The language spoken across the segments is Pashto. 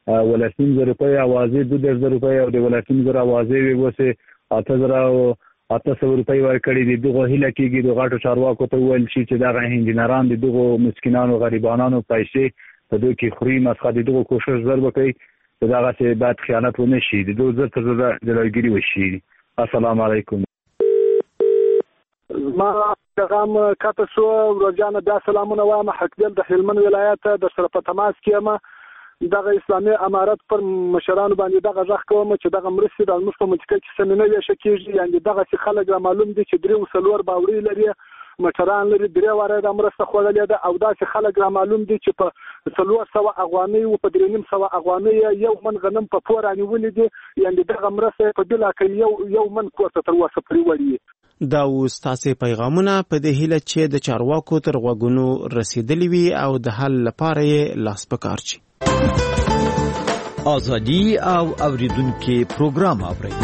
ولسیم زر روپۍ اوازې 2000 روپۍ او د ولسیم زر اوازې وسه 800 روپۍ ورکړي دي. دغه هیله کېږي د غاټو چارواکو ته ویل شي چې دغه انجینران د دغه مسکینانو غریبانو پیسې په دوی کې خوري مسخه د دغه کوشش زر وکړي چې دغه څه بعد خیانت ونه شي د دوی زر ته جلوګیری وشي. السلام علیکم. ما پیغام کاته شو ورځانه بیا سلامونه وایم. حقدل د هلمند ولایت د سره په تماس کې دغه اسلامي امارت پر مشرانو باندې دغه ځخ کوم چې دغه مرستې د موږ په منطقه کې سمینه ویشه کېږي. یعنی دغه څه خلک را معلوم دي چې درې وسلور باوري لري مشران لري درې واره د مرسته خوړلې ده او دا چې خلک را معلوم دي چې په 300 افغانۍ او په 300 افغانۍ یو من غنم په پور انولې دي. یعنی دغه مرسته په بلا کې یو من کوته تر وسه پرې وړي. دا وستاسې پیغامونه په دې هیله چې د چارواکو تر غوږونو رسیدلی وي او د حل لپاره یې لاس په کار شي. ازادي او اوریدونکو پروګرام اوري.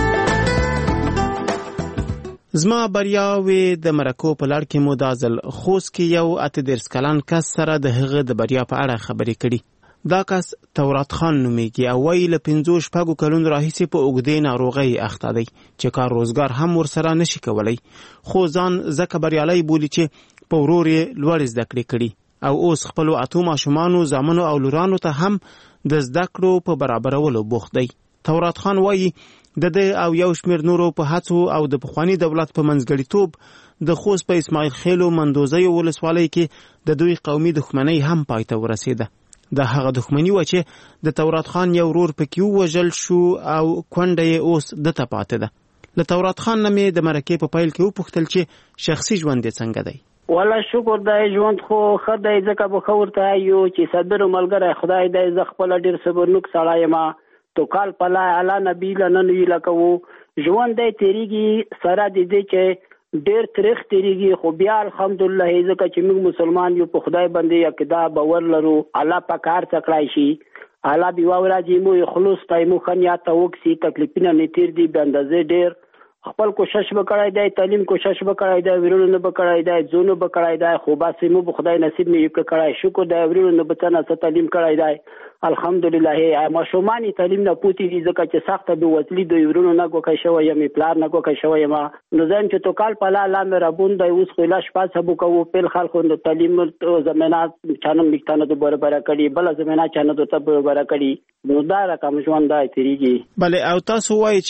زما بریاوې د مرکو په لړ کې مدازل خوست کې یو 18 کلن کس سره د هغه د بریا په اړه خبرې کړي. دا کس تورات خان نومیږي او وایي له 15 کلونو راهیسې په اوږدې ناروغۍ اخته دی چې کار روزګار هم ورسره نشي کولی، خو ځان ځکه بریالی بولي چې په ورور یې لوړې زده کړې کړي او اوس خپلو 8 ماشومانو زامنو او لورانو ته هم د زده کړو په برابرولو بوخت دی. تورات خان وایي د دې او یو شمېر نورو په هڅو او د پخواني دولت په منځګړیتوب د خوست په اسماعیل خیل او مندوزیو ولسوالۍ کې د دوی قومي دښمنۍ هم پای ته ورسېده. د هغه دښمني و چې د تورات خان یو ورور پکې ووژل شو او کونډه یې اوس دته پاتې ده. له تورات خان نه مې د مرکې په پیل کې وپوښتل چې شخصي ژوند یې څنګه دی. والله شکر دی، ژوند خو ښه دی ځکه به ښه ورته یو چې صبر ملګری خدای دی. زه خپله ډېر صبرنوک سړی یم. تو کال پلا اعلی نبی لنن وی لکو ژوند دی تیریږي سره د دې چې ډېر تاریخ تیریږي، خو بیا الحمدلله ځکه چې موږ مسلمان یو په خدای باندې عقیده باور لرو الله په کار څکړای شي الله بي واورځي مو خلوص تایمو خنیا ته وکسي تکلیفونه نه تیر دي به اندازې ډېر خپل کوشش وکړای دی، تعلیم کوشش وکړای دی، ورونو نه وکړای دی، زونو وکړای دی، خو باسي مو خدای نصیب مې وکړای شکر دی ورونو نه بچنه څه تعلیم کړای دی الحمدلله. ماشومانی تعلیم نه پوتې دي ځکه چې سخته به وتلی دوی ورونو نه کوکای شوی یم پلار نه کوکای شوی یم نو ځم چې تو کال پلا لا مې ربون دی اوس خو لاش پاس هبو کو په خلکو د تعلیم زمينات چانم مکتانه د برابر کړي بل زمينات چانه د ته برابر کړي نو دا رقم ژوند دی تیریږي. بله او تاسو وایي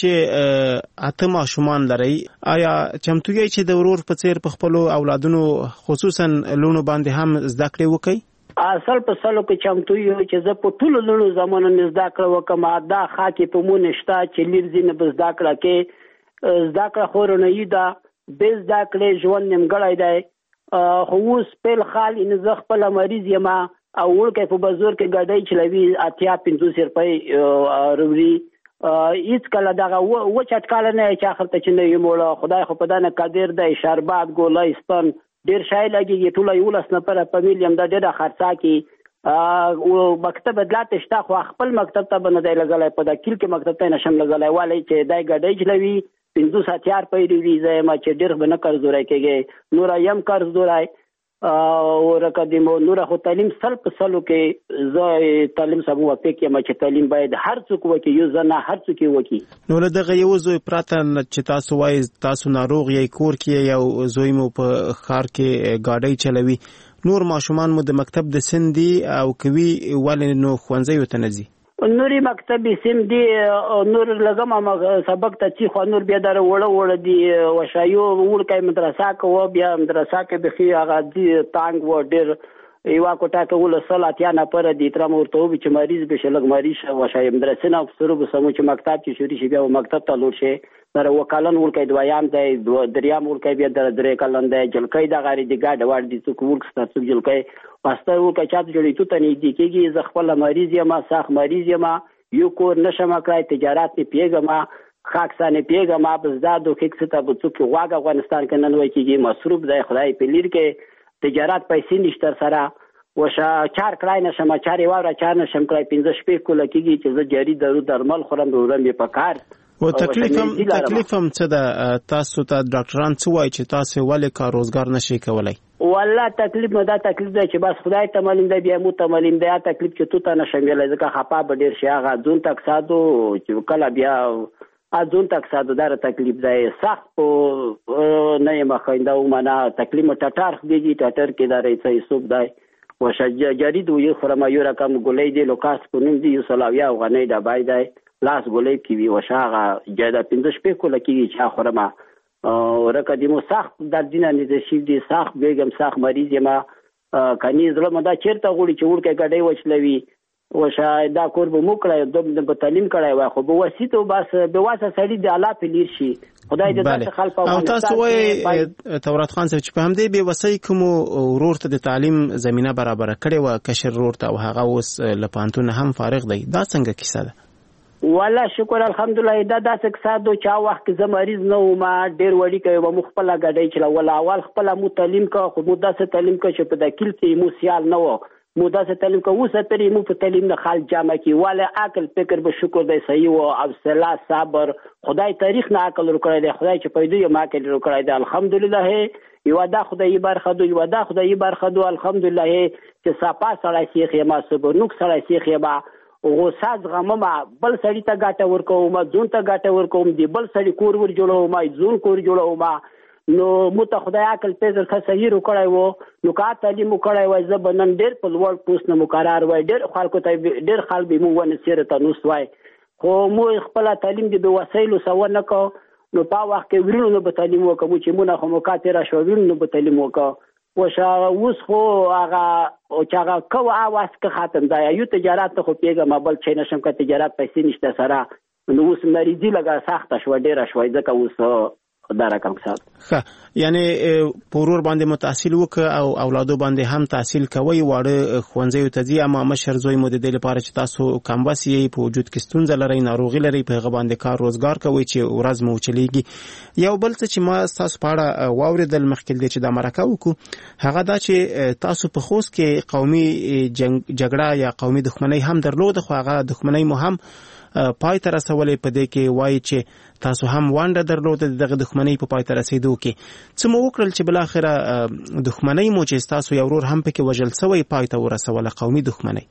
چې اته ماشومان لري، آیا چمتو یې چې د ورور په څیر په خپل اولادونو خصوصا لونو باندې هم زده کړې وکړي؟ اصل په سلو کې چمتو یو چې زه په ټولو لونو زمانو زده کړه وکم دا خاکې په مون نشته چې لیر زینه به زده کړه کې زده کړه خور نه یی دا به زده کړې ژوند نیمګړی دی خو اوس په خال ان زه خپل مریض یم او ورکه په بازار کې ګاډي چلوي اتیا 500 روپۍ وروړي هیڅ کله دغه و چټکاله نه چې اخر ته چې نه یموله خدای خو په دانه قادر دی شربات ګولایستان ډیر شای لګي ټول یو لاس نه پر فامیلیم دا ډیره خرڅه کی او مکتب بدلات شته خو خپل مکتب ته بنه دی لګلای په دا کل کې مکتب ته نشم لګلای والی چې دای ګډای چلوي 500 پیری زه ما چې ډیر بنه قرض ورای کېږي نور یم قرض ورای او رقدمو نور خو تعلیم سل په سلو کې زه تعلیم سمو وکړم چې تعلیم باید هر څوک وکړي یو ځنه هر څوک وکړي. نو دغه یو زوی پراته چې تاسو وایي تاسو ناروغ یې کور کې یو زوی مو په ښار کې ګاډي چلوي نور ماشومان مو د مکتب د سندي او کوي ولې نو ښوونځي ته نه ځي؟ نوري مکتبی سیم دی نور لګم سبق ته چې خو نور بیا در وړه دی وشایو ورکه مدرسه کو بیا مدرسه کې بخي هغه دی تانګ و ډیر یوا کوټه کې ول صلاتیا نه پر دی تر مرته و چې مریض به شلګ مریض وشای مدرسه نه افسر به سمو چې مکتب چې شوري شي بیا مکتب ته لور شي در وکالن ورکه دویام دی دریام ورکه بیا در درې کلن دی جلکې د غاری دی ګاډ وړ دي څوک ورک ستاسو جلکې پاسته ورکه چات جوړی ته ته نه دی کېږي ز خپل مریض یم ساخ مریض یم یو کور نشم کړای تجارت نه پیګم خاکسانه پیګم بزدادو فکس ته بڅوک واګ افغانستان کې نن وای کېږي مصروف دی خدای په لیر کې تجارت پیسې نشته سره وشا چار کړای نشم چارې واره چار نشم کړای 15 شپې کوله کېږي چې زه جاری درو درمل خورم ورم په کار او تکلیف هم څه ده تاسو ته ډاکټران څه وایي چې تاسو ولې کار روزګار نشئ کولای؟ والله تکلیف نو دا تکلیف دی چې بس خدای ته معلوم دی، بیا مو ته معلوم دی. تکلیف چې تو ته نشم ویلی ځکه خفا به ډېر شي. هغه ځون تک سادو چې کله بیا ځون تک سادو دا تکلیف دی سخت نه یم خوینده ومنه تکلیف ټټار خدیږي ټټر کې دا رئیسه یوسف دی وشه جرید و یو خورما یو رقم گلی دی لوکاس کنیم دی یو سلاویا و غنی دا بای دی لاس گلی کیوی وشه آغا جایده 15 کوله کیوی چا خورما ورکه دیمو سخت در دینه نیزشیف دی سخت بیگم سخت مریض یما کنی ظلم دا چیرته غوړي چې وړکه ګډي وچلوي وشه دا کور به مو کړای د تعلیم کړای وای خو به وسیته بس به واسه سړی د اعلی پلیر شي خدای دې تاسو خلک او تاسو وای تورات خان صاحب چې په همدې به وسای کوم ورور ته د تعلیم زمينه برابر کړي و کشر ورور ته او هغه اوس لپانتون هم فارغ دی دا څنګه کیسه ده؟ والله شکر الحمدلله دا داسې کسادو چا وخت کې زه مریض نه وم ډېر وړي کوي و مخبل غډای چې ول اول خپل مو تعلیم کا خو مو داسې تعلیم کا چې په داخل کې مو سیال نه و مو داسې تعلیم کا وسه ترې مو په تعلیم نه خال جامه کې والا عقل فکر به شکر دی صحیح او حوصله صبر خدای تاریخ نه عقل ورکړی دی خدای چې پیدا یې ما کې ورکړی دی الحمدلله یو دا خدای برخه دو یو دا خدای برخه دو الحمدلله چې صفا سړی سیخ ما صبر نوک سړی سیخ ما غوسه زغمم بل سړی ته ګاټه ورکوم ځون ته ګاټه ورکوم دی بل سړی کور ور جوړوم ځون کور جوړوم نو مت خدای عقل پیزر خسیر وکړای وو نو کا تعلیم وکړای وای زبنن ډیر په لوړ پوس نه مقرر وای ډیر خلکو ته ډیر خلک به مو ونه سیر ته نو سوای خو مو خپل تعلیم دی به وسایلو سو نه کو نو په وخت کې ورونو نو به تعلیم وکم چې مونږ خو مکاتره شو ورونو به تعلیم وکم وشا اوس خو هغه او چې هغه کو اواز که ختم دی یو تجارت خو پیګه ما بل چې نشم که تجارت پیسې نشته سره نو اوس مریضي لګه سخته شو ډیره شوی ځکه اوس دا رقم صاحب ښه یعنی پورور باندې متحصل وک او اولادو باندې هم تحصیل کوي واړه ښوونځیو ته ځي اما مشر زوی مو د دې لپاره چې تاسو کمباس یې په وجود کې ستونزه لري ناروغي لري په هغه باندې کار روزګار کوي چې ورځ مو چلیږي یو بل څه چې ما تاسو په اړه واوریدل مخکې چې د مرکه وکړو هغه دا چې تاسو په خوست کې قومي جګړه یا قومي دښمنۍ هم درلود خو هغه دښمنۍ مو هم پای ته رسولې په دې کې وایي چې تاسو هم وانډه درلود دغه دښمنۍ په پای ته رسیدو کې څه مو وکړل چې بل اخره دښمنۍ مو چې تاسو یو ورور هم پکې وژل شوی پای ته ورسوله قومي دښمنۍ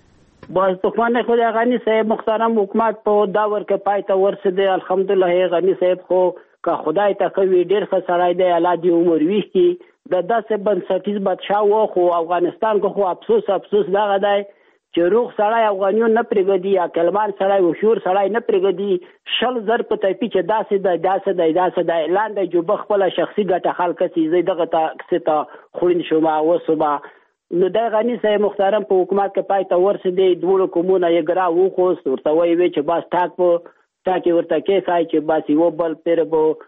بس دښمنۍ خو د غنی صاحب محترم حکومت په داور کې پای ته ورسېده الحمدلله غنی صاحب خو که خدای ته کوي ډېر ښه سړی دی الله دې عمر ویښي د داسې بنسټیز بادشاه و خو افغانستان کې خو افسوس دغه دی چې روغ سړی افغانیون نه پرېږدي یا کلمان سړی وشور سړی نه پرېږدي شل زر په تایپي چې داسې دی لاندې جوبه خپله شخصي ګټه خلکه سي دغه ته کسې ته خوړین شومه وسومه نو د غني صاحب محترم په حکومت کې پای ته ورسېدی دوړو کومونه یې ګرا وخوست ورته وایي چې بس ټاکې ورته کېښای چې بس یو بل پیر به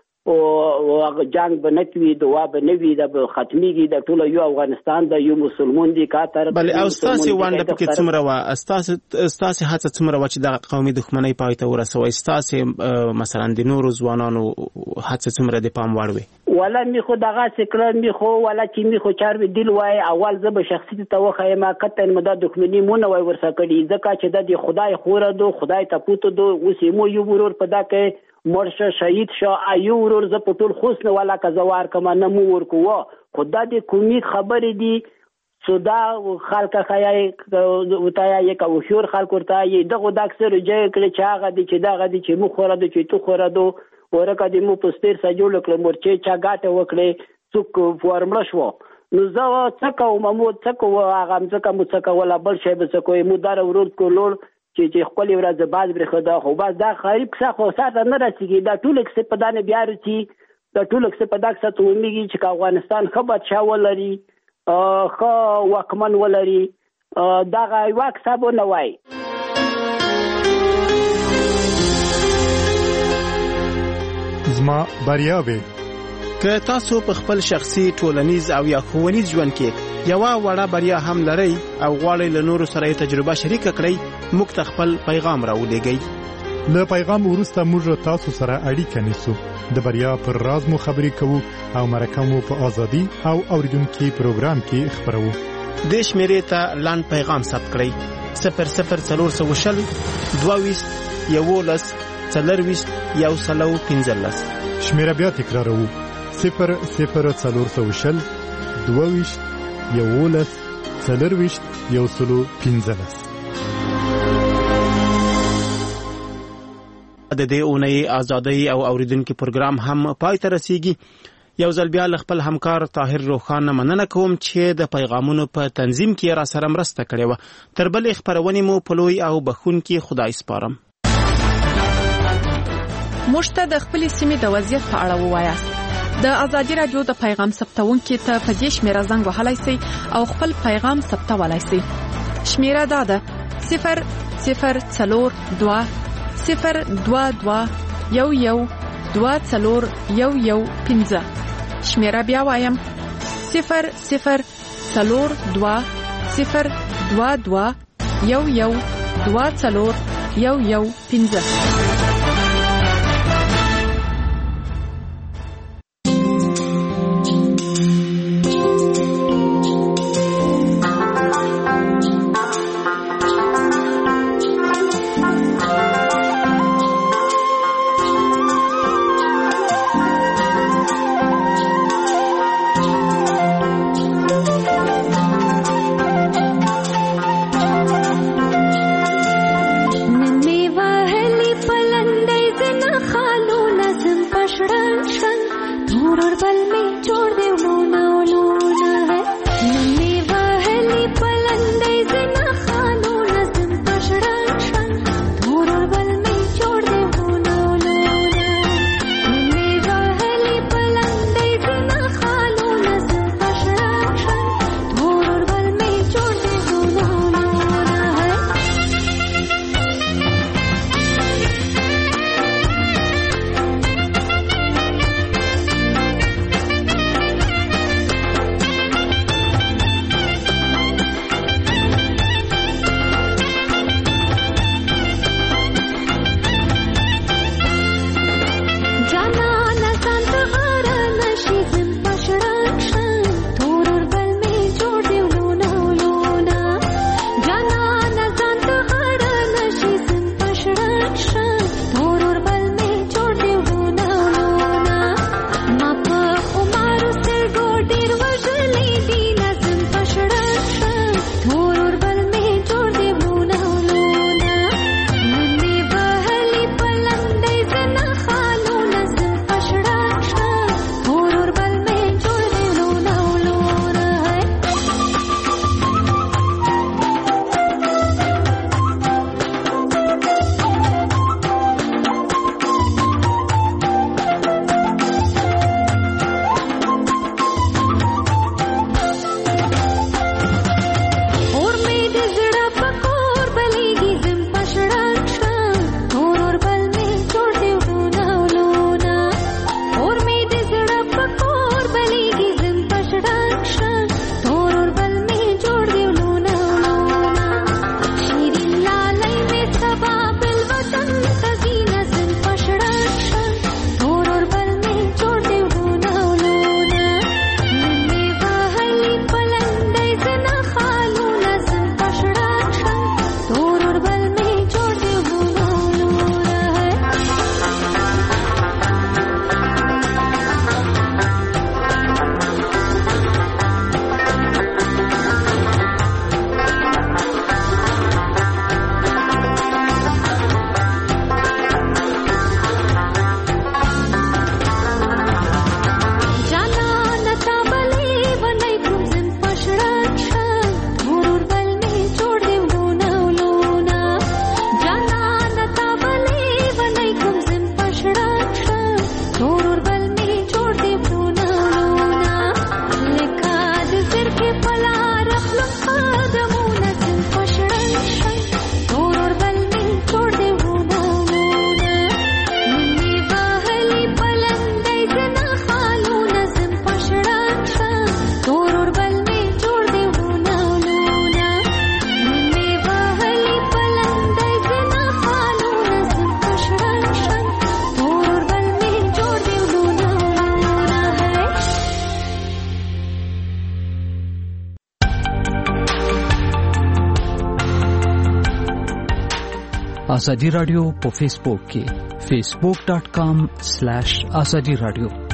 او جنگ به نه کوي دعا به نه وي د ختميږي د ټولو یو افغانستان د یو مسلمان دي کاتر بل او تاسو وانډه پکې څومره وا تاسو هڅه څومره وا چې د قومي دښمنۍ پای ته ورسوي تاسو مثلا د نورو ځوانانو هڅه څومره د پام وړوي ولا می خو دغه سکران می خو ولا چې می خو چار دل وای اول زب شخصي ته وخه ما کتن مده دښمنۍ مونږ وای ورسکړي ځکه چې د خدای خوره دو خدای ته پوتو دو اوس مو یو ورور په دا کې مرشه شهید شو ایو ورور ز پټول خوسنه والا کزوار کما نمو ورکو خدا دې کومي خبرې دي سودا خلک خیاي وتایا یک او شور خلک ورته یې دغه د اکثر جې کړي چې هغه دي چې مو خوره دي چې تو خوره دو ورکه دې مو پستر سجول کړ مرچې چا غاټه وکړي څوک فورمړ شو نو زه څکه مو څکه هغه څکه مو څکه ولا بل شی به څکوي مو دار ورور کولور چې خپل ورځ بعد برخه دا خو بس دا خریب څه خو ساته نه رسیږي دا ټول څه په دانه بیا رچی دا ټول څه په داک څه توميږي چې افغانستان خبر شاو لري خو وکمن ولري دا غي واک صاحب نه وای زما بریاوي که تاسو په خپل شخصي ټولنیز او یا ښوونیز ژوند کې یو وړه بریا هم لري او غواړئ له نورو سره تجربه شریک کړئ موږ ته خپل پیغام راولېږئ له پیغام وروسته موږ تاسو سره اړیکه نیسو د بریا پر راز مو خبرې کوو او مرکه مو په ازادي او اوریدونکو پروګرام کې خبرو د شمیرې ته لاند پیغام ثبت کړئ 0040 22 11 00415. شمیره بیا تکراروو 00420 22 11 40 115. د دې اونۍ ازادۍ او اوریدونکو پروګرام هم پای ته رسیږي. یو ځل بیا خپل همکار طاهر روخان مننه کوم چې د پیغامونو په تنظیم کې را سره مرسته کړې و. تر بلې خبرونې مو په لوی او بخونکي خدای سپارم. مشته د خپل سیمې د وضعیت په اړه ووایاست. د ازادي رادیو د پیغام ثبتونکو ته په دې شمیره زنګ وهلای شئ او خپل پیغام ثبتولای شئ. شمیره دا ده 00420 02211241115. شمیره بیا وایم 004202211241115. ازادي رادیو په فیسبوک کې facebook.com/azadi radio